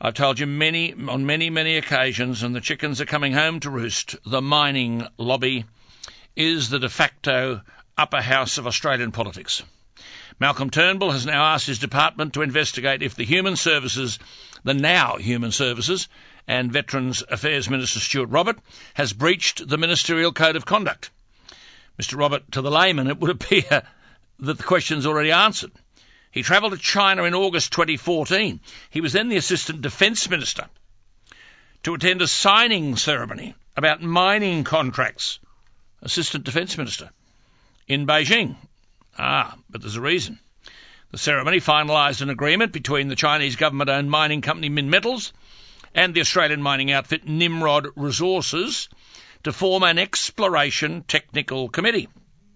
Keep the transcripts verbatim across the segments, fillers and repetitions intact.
I've told you many, on many, many occasions, and the chickens are coming home to roost, the mining lobby is the de facto upper house of Australian politics. Malcolm Turnbull has now asked his department to investigate if the Human Services, the now Human Services, and Veterans Affairs Minister Stuart Robert has breached the Ministerial Code of Conduct. Mister Robert, to the layman, it would appear that the question's already answered. He travelled to China in August twenty fourteen. He was then the Assistant Defence Minister to attend a signing ceremony about mining contracts. Assistant Defence Minister in Beijing. Ah, but there's a reason. The ceremony finalised an agreement between the Chinese government-owned mining company Minmetals and the Australian mining outfit Nimrod Resources to form an exploration technical committee.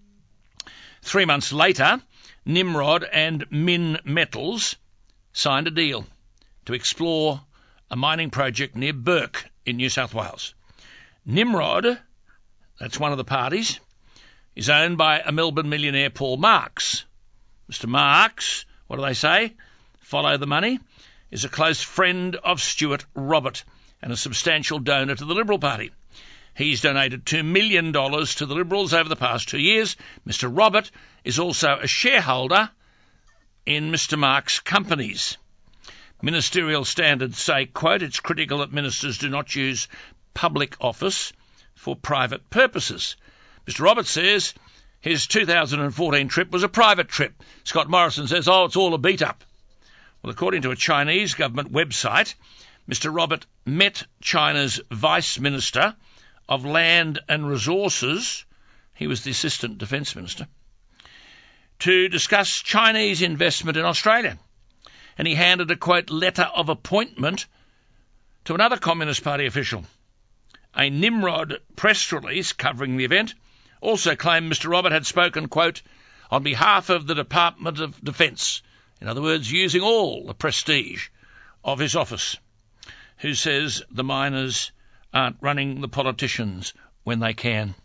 Three months later, Nimrod and Minmetals signed a deal to explore a mining project near Burke in New South Wales. Nimrod, that's one of the parties, is owned by a Melbourne millionaire, Paul Marks. Mister Marks, what do they say? Follow the money, is a close friend of Stuart Robert and a substantial donor to the Liberal Party. He's donated two million dollars to the Liberals over the past two years. Mister Robert is also a shareholder in Mister Marks' companies. Ministerial standards say, quote, it's critical that ministers do not use public office for private purposes. Mister Roberts says his two thousand fourteen trip was a private trip. Scott Morrison says, oh, it's all a beat-up. Well, according to a Chinese government website, Mister Robert met China's Vice Minister of Land and Resources, he was the Assistant Defence Minister, to discuss Chinese investment in Australia. And he handed a, quote, letter of appointment to another Communist Party official. A Nimrod press release covering the event also claimed Mister Robert had spoken, quote, on behalf of the Department of Defence, in other words, using all the prestige of his office, who says the miners aren't running the politicians when they can.